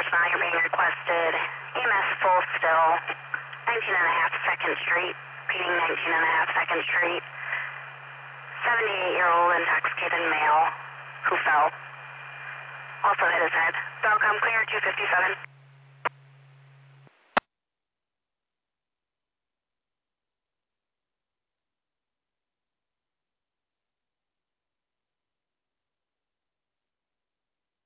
now you're being requested. EMS full still. 19 and a half 2nd Street. Repeating 19 and a half 2nd Street. 78-year-old intoxicated male who fell. Also hit his head. Dog, I'm clear 257.